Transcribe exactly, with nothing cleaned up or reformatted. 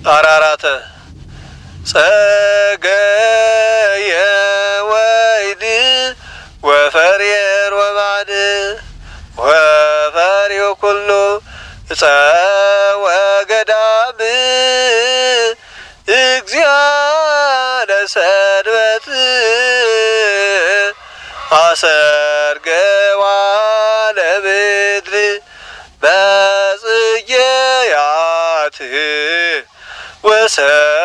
አራራተ ጸገየ ወይድ ወፈርየር ወባዕድ ወፈርዮ ኩሉ እፀ ወገዳም እግዚአ ለሰንበት አሰርገዋ ለምድር በጽጌያት ወሰ